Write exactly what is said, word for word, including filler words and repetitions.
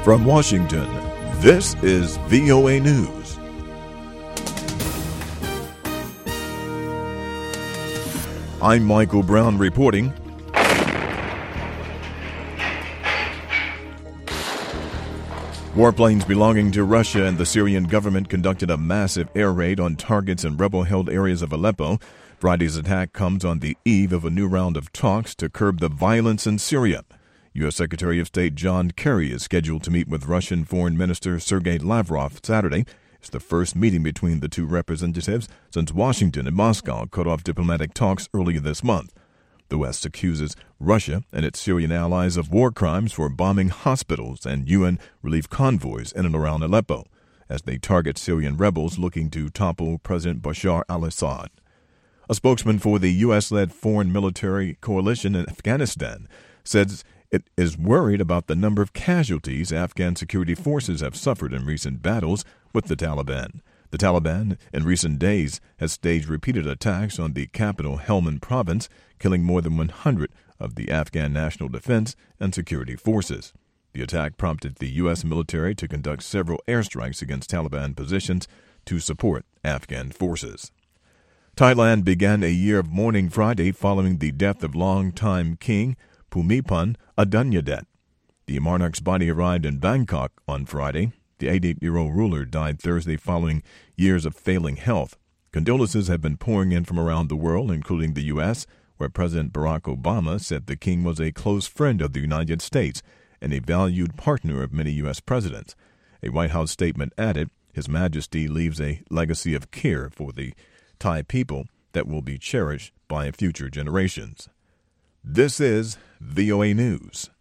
From Washington, this is V O A News. I'm Michael Brown reporting. Warplanes belonging to Russia and the Syrian government conducted a massive air raid on targets in rebel-held areas of Aleppo. Friday's attack comes on the eve of a new round of talks to curb the violence in Syria. U S. Secretary of State John Kerry is scheduled to meet with Russian Foreign Minister Sergei Lavrov Saturday. It's the first meeting between the two representatives since Washington and Moscow cut off diplomatic talks earlier this month. The West accuses Russia and its Syrian allies of war crimes for bombing hospitals and U N relief convoys in and around Aleppo, as they target Syrian rebels looking to topple President Bashar al-Assad. A spokesman for the U S-led foreign military coalition in Afghanistan says it is worried about the number of casualties Afghan security forces have suffered in recent battles with the Taliban. The Taliban, in recent days, has staged repeated attacks on the capital Helmand province, killing more than one hundred of the Afghan National Defense and security forces. The attack prompted the U S military to conduct several airstrikes against Taliban positions to support Afghan forces. Thailand began a year of mourning Friday following the death of longtime king Bhumibol Adulyadej. The monarch's body arrived in Bangkok on Friday. The eighty-eight-year-old ruler died Thursday following years of failing health. Condolences have been pouring in from around the world, including the U S, where President Barack Obama said the king was a close friend of the United States and a valued partner of many U S presidents. A White House statement added, His Majesty leaves a legacy of care for the Thai people that will be cherished by future generations. This is V O A News.